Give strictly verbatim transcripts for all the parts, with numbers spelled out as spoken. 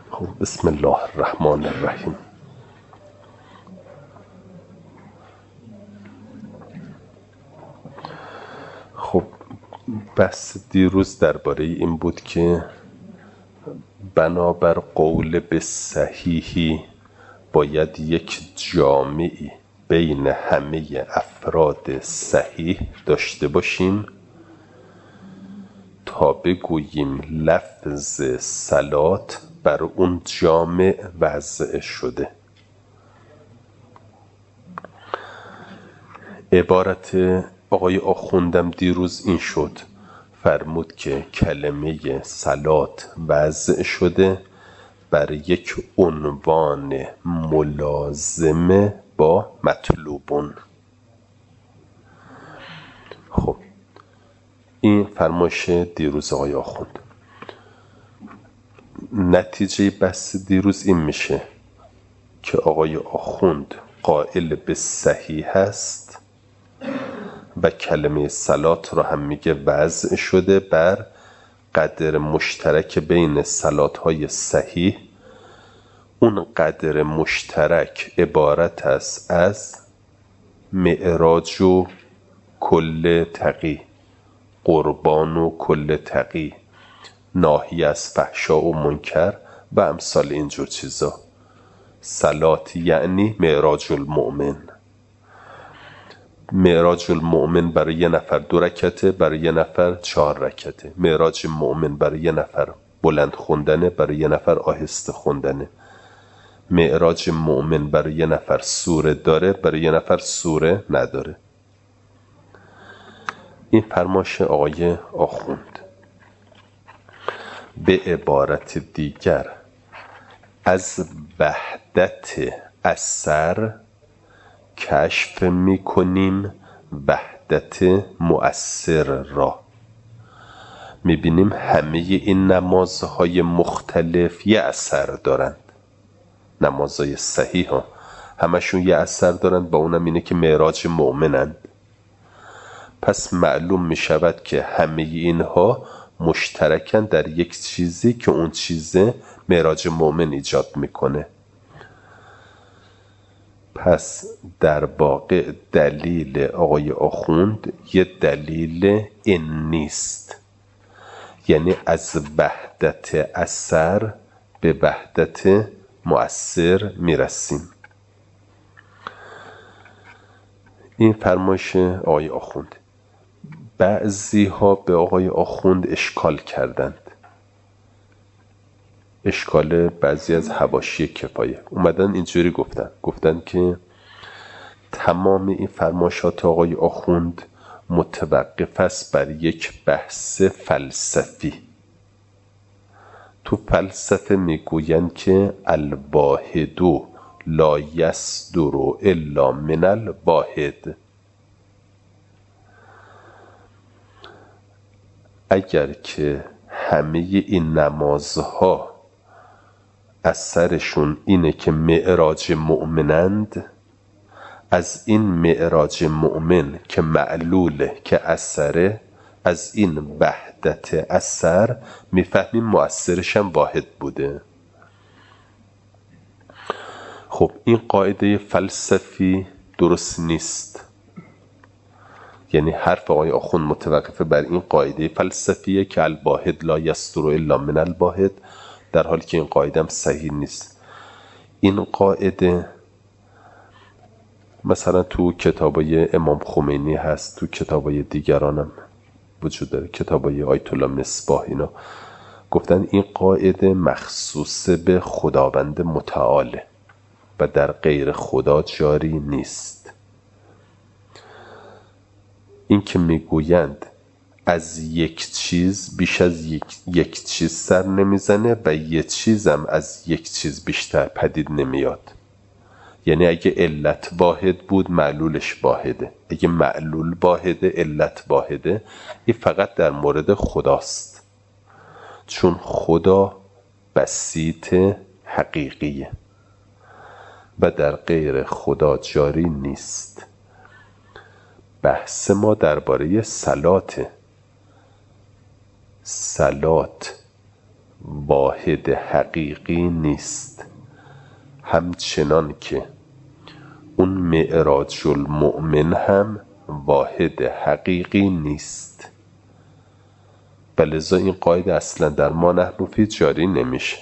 خب بسم الله الرحمن الرحیم. خب بحث دیروز درباره این بود که بنابر قول به صحیحی باید یک جامعی بین همه افراد صحیح داشته باشیم تا بگوییم لفظ صلات بر اون جامع وضع شده. عبارت آقای آخوندم دیروز این شد، فرمود که کلمه صلات وضع شده بر یک عنوان ملازمه با مطلوبون. خب این فرمایش دیروز آقای آخوند. نتیجه بحث دیروز این میشه که آقای آخوند قائل به صحیح هست و کلمه صلات را هم میگه وضع شده بر قدر مشترک بین صلات های صحیح. اون قدر مشترک عبارت است از معراج و کل تقی، قربان و کل تقی، ناهی از فحشا و منکر و امثال اینجور چیزا. صلات یعنی معراج المؤمن. معراج المؤمن برای یه نفر دو رکعته، برای یه نفر چهار رکعته. معراج مؤمن برای یه نفر بلند خوندنه، برای یه نفر آهسته خوندنه. معراج مؤمن برای یه نفر سوره داره، برای یه نفر سوره نداره. این فرمایش آقای آخوند. به عبارت دیگر از وحدت اثر کشف میکنیم وحدت مؤثر را. میبینیم همه این نمازهای مختلف یه اثر دارند. نمازهای صحیح ها همشون یه اثر دارند، با اونم اینه که معراج مؤمنند. پس معلوم میشود که همه اینها مشترکن در یک چیزی که اون چیزه معراج مؤمن ایجاد میکنه. پس در واقع دلیل آقای آخوند یه دلیل این نیست، یعنی از وحدت اثر به وحدت مؤثر میرسیم. این فرمایش آقای آخوند. بعضی ها به آقای آخوند اشکال کردند. اشکال بعضی از حواشی کفایه اومدن اینجوری گفتن گفتن که تمام این فرمایشات آقای آخوند متوقف است بر یک بحث فلسفی. تو فلسفه میگویند که الواحد لا یصدر الا من الواحد. اگر که همه این نمازها اثرشون اینه که معراج مؤمنند، از این معراج مؤمن که معلوله که اثره، از این وحدت اثر میفهمیم مؤثرش هم واحد بوده. خب این قاعده فلسفی درست نیست. یعنی حرف آقای آخوند متوقف بر این قاعده فلسفیه که الواحد لا یصدر الا من الواحد، در حالی که این قاعده هم صحیح نیست. این قاعده مثلا تو کتابای امام خمینی هست، تو کتابای دیگرانم وجود داره، کتابای آیت الله مصباح. اینا گفتن این قاعده مخصوص به خداوند متعاله و در غیر خدا جاری نیست. این که میگویند از یک چیز بیش از یک, یک چیز سر نمیزنه و یک چیزم از یک چیز بیشتر پدید نمیاد. یعنی اگه علت واحد بود معلولش واحده، اگه معلول واحده علت واحده. این فقط در مورد خداست، چون خدا بسیط حقیقیه و در غیر خدا جاری نیست. بحث ما درباره صلاته. صلات واحد حقیقی نیست، همچنان که اون معراج المؤمن هم واحد حقیقی نیست. و لذا این قاعده اصلا در ما نحن فی جاری نمیشه.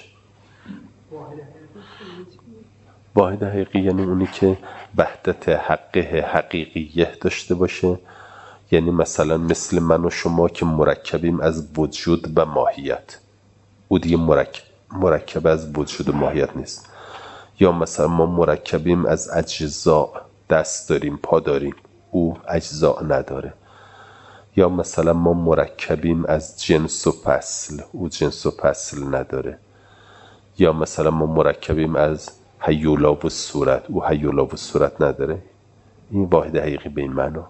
واحد حقیقی یعنی اونی که وحدت حقه حقیقیه داشته باشه، یعنی مثلا مثل من و شما که مرکبیم از وجود و ماهیت، او دیگه مرکب, مرکب از وجود و ماهیت نیست. یا مثلا ما مرکبیم از اجزا، دست داریم پا داریم، او اجزا نداره. یا مثلا ما مرکبیم از جنس و فصل، او جنس و فصل نداره. یا مثلا ما مرکبیم از هیولا و صورت، او هیولا و صورت نداره. این واحد حقیقی به این معنا.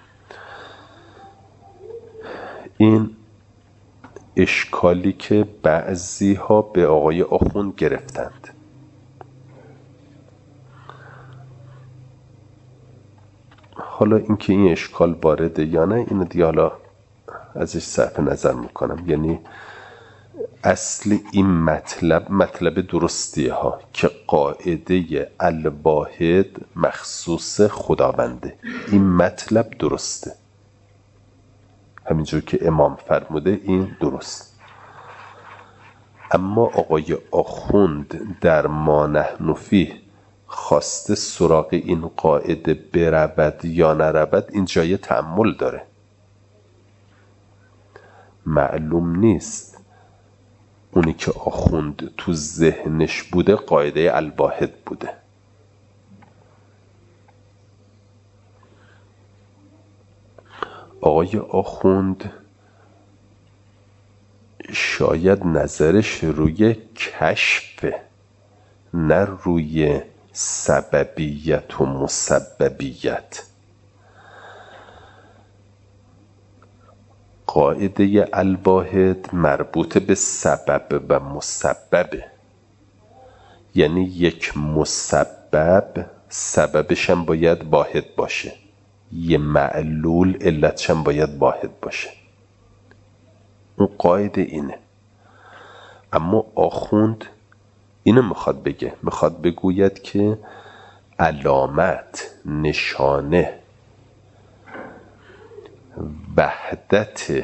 این اشکالی که بعضی ها به آقای آخوند گرفتند. حالا اینکه این اشکال وارده یا نه، اینو دیگه حالا ازش صرف نظر میکنم. یعنی اصل این مطلب مطلب درستیه ها که قاعده الواحد مخصوص خداونده. این مطلب درسته، همینجور که امام فرموده این درست. اما آقای آخوند در ما نحن فیه خواسته سراغ این قاعده برود یا نرود، این جای تأمل داره. معلوم نیست اونی که آخوند تو ذهنش بوده قاعده الواحد بوده. آقای آخوند شاید نظرش روی کشف، نه روی سببیت و مسببیت. قاعده الواحد مربوط به سبب و مسببه، یعنی یک مسبب سببش هم باید واحد باشه، یه معلول علتش هم باید واحد باشه. اون قاعده اینه. اما آخوند اینو میخواد بگه، میخواد بگوید که علامت، نشانه وحدت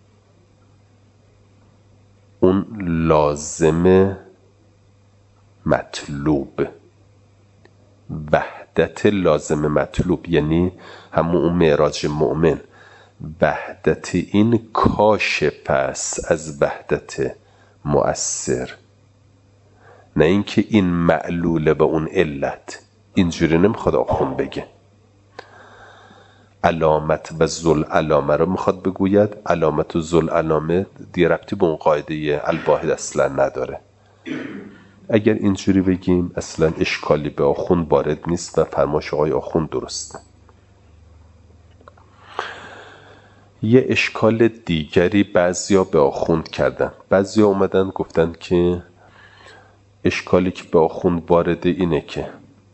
اون لازم مطلوب، وحدت لازم مطلوب یعنی همون اون معراج مؤمن، وحدت این کاشف است از وحدت مؤثر، نه اینکه این معلوله به اون علت. اینجوری نمیخواد آخوند بگه. علامت و ذل علامه رو میخواد بگوید. علامت و ذل علامه دیگه ربطی به اون قاعده الواحد اصلا نداره. اگر اینجوری بگیم اصلا اشکالی به آخوند وارد نیست و فرمایش آقای آخوند درسته. یه اشکال دیگری بعضیا به آخوند کردن. بعضیا اومدن گفتن که اشکالی که به آخوند وارده اینه که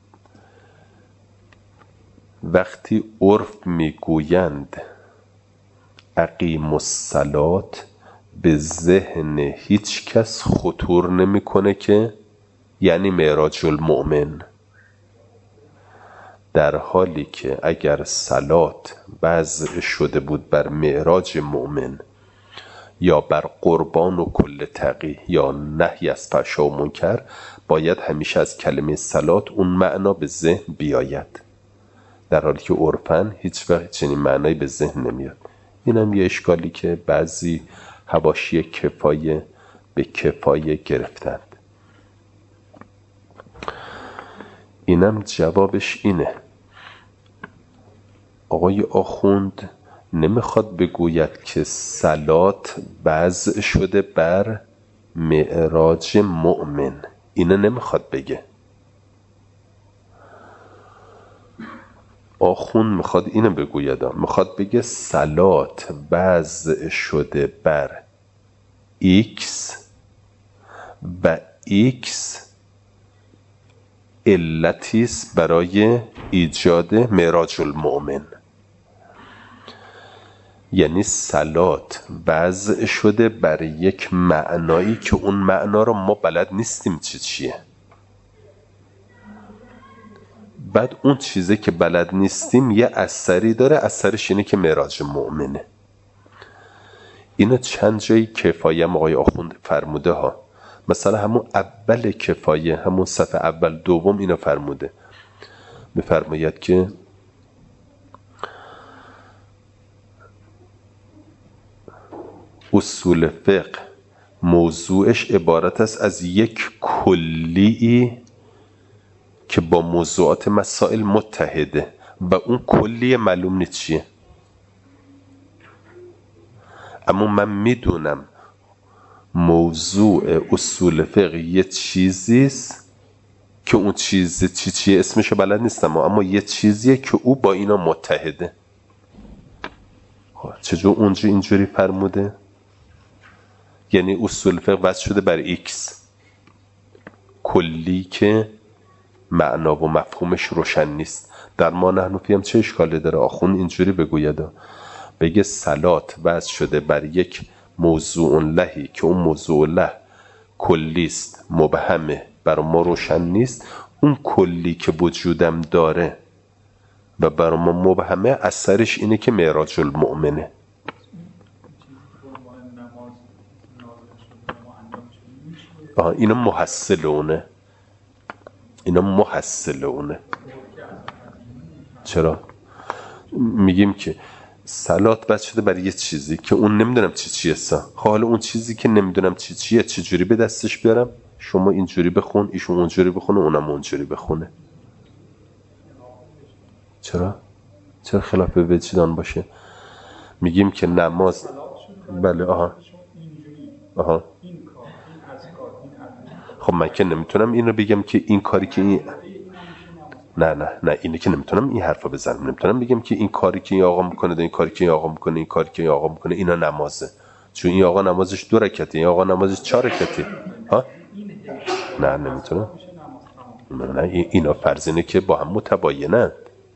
وقتی عرف میگویند اقیم الصلاة، به ذهن هیچ کس خطور نمیکنه که یعنی معراج المؤمن، در حالی که اگر صلات وضع شده بود بر معراج مؤمن یا بر قربان و کل تقی یا نهی از فحشا و منکر، باید همیشه از کلمه صلات اون معنا به ذهن بیاید، در حالی که عرفاً هیچ وقت چنین معنایی به ذهن نمیاد. اینم یه اشکالی که بعضی حواشی کفایه به کفایه گرفتند. اینم جوابش اینه. آقای آخوند نمیخواد بگوید که صلات وضع شده بر معراج مؤمن، اینه نمیخواد بگه. آخوند میخواد اینو بگوید، میخواد بگه صلات وضع شده بر ایکس و ایکس علتیست برای ایجاد معراج المؤمن. یعنی صلات وضع شده بر یک معنایی که اون معنا رو ما بلد نیستیم چی چیه. بعد اون چیزی که بلد نیستیم یه اثری داره، اثرش اینه که معراج مؤمنه. اینو چند جایی کفایه آقای آخوند فرموده ها. مثلا همون اول کفایه، همون صفحه اول دوم اینو فرموده، میفرماید که اصول فقه موضوعش عبارت است از یک کلیی که با موضوعات مسائل متحده و اون کلی معلوم نیست چیه، اما من میدونم موضوع اصول فقه یه چیزیست که اون چیز چی چیه اسمشو بلد نیستم، اما یه چیزیه که او با اینا متحده. چجور اونجا اینجوری فرموده؟ یعنی اصول فقه وضع شده بر ایکس، کلی که معنا و مفهومش روشن نیست. در ما نحن فیم چه اشکالی داره آخون اینجوری بگوید، بگه صلات وضع شده بر یک موضوع لهی که اون موضوع له کلیست، مبهمه، برای ما روشن نیست. اون کلی که وجودم داره و برای ما مبهمه، اثرش اینه که معراج المؤمنه. آه اینا محصل اونه، اینا محصل اونه. چرا؟ میگیم که صلات بس شده برای یه چیزی که اون نمیدونم چی چیه سا. حالا اون چیزی که نمیدونم چی چیه چجوری به دستش بیارم؟ شما اینجوری بخون، ایشون اونجوری بخونه، اونم اونجوری بخونه. چرا؟ چرا خلاف وجدان باشه؟ میگیم که نماز، بله آها آها خب من که نمیتونم این رو بگم که این کاری که این نه نه نه اینه که نمیتونم این حرفا بزنم. نمیتونم بگم که این کاری که این آقا میکنه، این کاری که این آقا میکنه، این کاری که این آقا میکنه اینا نمازه، چون این آقا نمازش دو رکعته، این آقا نمازش چهار رکعته. ها نه نمیتونم. نه اینا فرض اینه که با هم متباینن،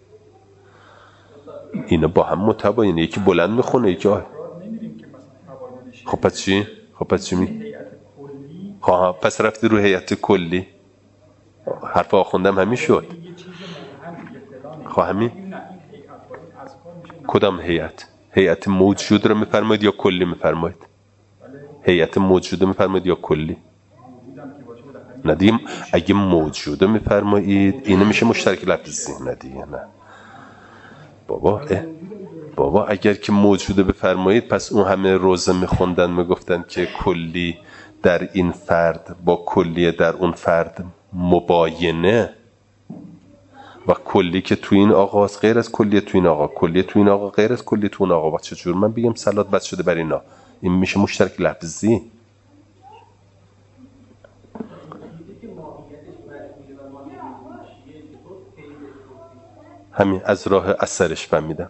اینا با هم متباینه، یکی بلند میخونه یکی آه. خب پس چی؟ خب پس چی می؟ خب پس رفتی رو هیئت کلی. حرف آخوندم همین شد. خب همین کدام هیئت؟ هیئت موجود رو میفرمایید یا کلی میفرمایید؟ هیئت موجود رو میفرمایید یا کلی؟ ندیم اگه موجود رو میفرمایید اینه میشه مشترک لفظی. ندیگه نه بابا اه. بابا اگر که موجوده بفرمایید پس اون همه روزه میخوندن میگفتن که کلی در این فرد با کلیه در اون فرد مباینه و کلی که تو این آقاست غیر از کلیه تو این آقا، کلیه تو این آقا غیر از کلیه تو اون آقا. با چجور من بگم صلات بس شده بر اینا؟ این میشه مشترک لفظی. همین از راه اثرش فهمیدم،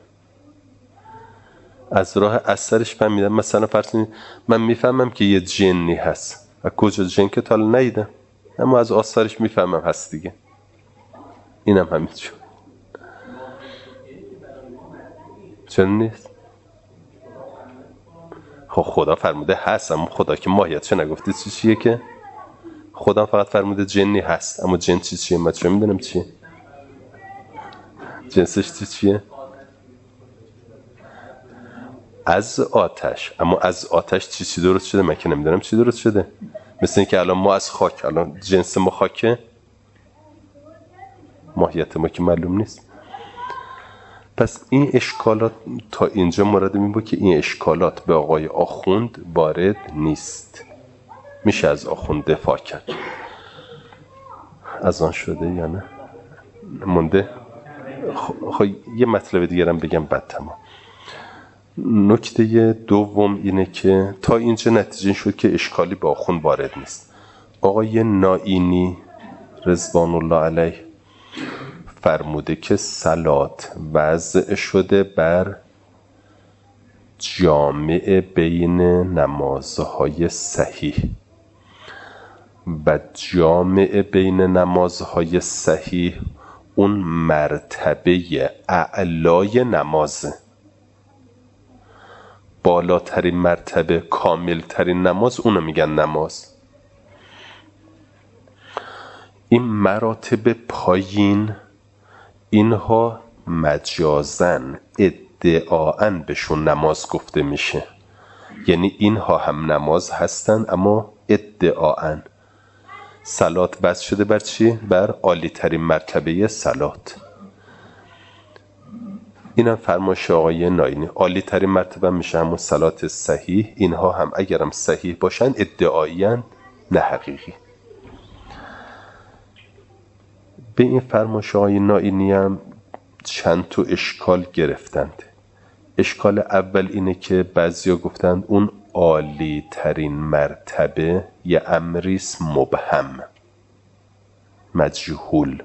از راه اثرش فهمیدم. مثلا فرض کنید من میفهمم که یه جنی هست، از کجا جن که تا حالا ندیدم، اما از آثارش میفهمم هست دیگه. اینم همین شد. چرا نیست؟ خب خدا فرموده هست، اما خدا که ماهیتش نگفته چی چیه، که خدا فقط فرموده جنی هست، اما جن چی چیه من چرا میدونم چیه؟ جنسش چی چیه؟ از آتش، اما از آتش چی چی درست شده من که نمیدونم چی درست شده. مثل این که الان ما از خاک، الان جنس ما خاکه، ماهیت ما که معلوم نیست. پس این اشکالات تا اینجا مراد این بود که این اشکالات به آقای آخوند وارد نیست، میشه از آخوند دفاع کرد. از آن شده یا نه مونده؟ خب یه مطلب دیگرم بگم بعد تمام. نکته دوم اینه که تا اینجا نتیجه شد که اشکالی به آخوند وارد نیست. آقای نائینی رضوان الله علیه فرموده که صلات وضع شده بر جامع بین نمازهای صحیح و جامع بین نمازهای صحیح اون مرتبه اعلای نمازه. بالاترین مرتبه کاملترین نماز اونو میگن نماز. این مراتب پایین اینها مجازن ادعاً بهشون نماز گفته میشه، یعنی اینها هم نماز هستن اما ادعاً. صلات بس شده بر چی؟ بر عالی ترین مرتبه صلات. این هم فرمایش آقای ناینی. عالی ترین مرتبه میشه همون صلات صحیح. اینها هم اگرم صحیح باشن ادعایی‌اند نه حقیقی. به این فرمایش آقای ناینی هم چند تا اشکال گرفتند. اشکال اول اینه که بعضیا گفتند اون عالی ترین مرتبه یه امریست مبهم، مجهول.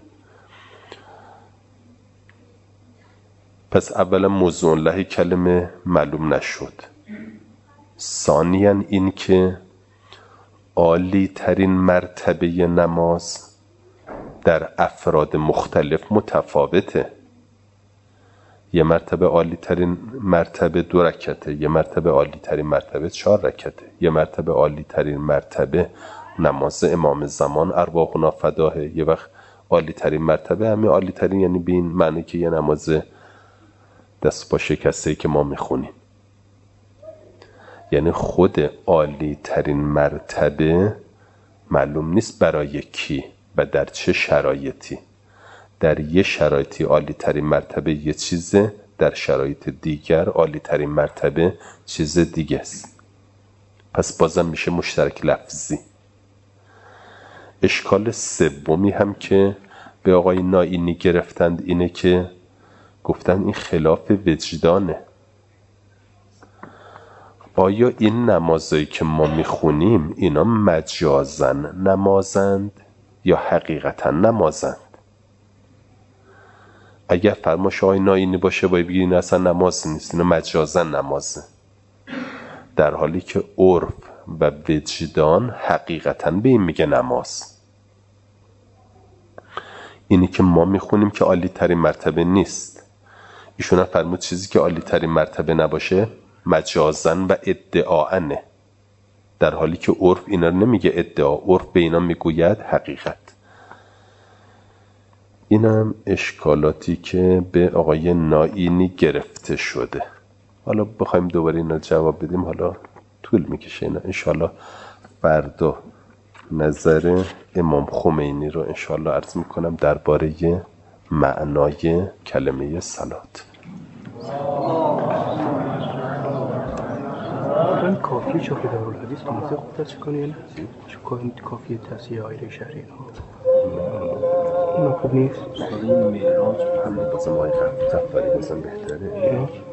پس اولا موضوع له کلمه معلوم نشد. ثانیاً این که عالی ترین مرتبه نماز در افراد مختلف متفاوته. یه مرتبه عالی ترین مرتبه دو رکعته، یه مرتبه عالی ترین مرتبه چهار رکعته، یه مرتبه عالی ترین مرتبه نماز امام زمان ارواحنا فداه، یه وقت عالی ترین مرتبه همین عالی ترین یعنی به این معنی که یه نماز دست با شکسته که ما میخونیم. یعنی خود عالی ترین مرتبه معلوم نیست برای کی و در چه شرایطی. در یه شرایطی عالی ترین مرتبه یه چیزه، در شرایط دیگر عالی ترین مرتبه چیز دیگه است. پس بازم میشه مشترک لفظی. اشکال سومی هم که به آقای ناینی گرفتند اینه که گفتن این خلاف وجدانه. آیا این نمازایی که ما میخونیم اینا مجازن نمازند یا حقیقتا نمازند؟ اگر فرمایش آقای ناینی باشه باید بگی این اصلا نماز نیست، اینا مجازن نمازه، در حالی که عرف و وجدان حقیقتا به این میگه نماز. اینی که ما میخونیم که عالی ترین مرتبه نیست. ایشون هم فرمود چیزی که عالی ترین مرتبه نباشه مجازن و ادعاءنه، در حالی که عرف اینا نمیگه ادعا، عرف به اینا میگوید حقیقت. این هم اشکالاتی که به آقای ناینی گرفته شده. حالا بخوایم دوباره اینا جواب بدیم حالا طول میکشه. اینا انشالله فردا نظر امام خمینی رو انشالله عرض میکنم درباره معنای کلمه صلات. این کافی چه که دارالحدیث توضیح خودت چه کنی یا نه؟ چه کافی تصحیح آیره شهری ها اون خوب نیست؟ این میراج همه بازم آقای غفاری بازم بهتره.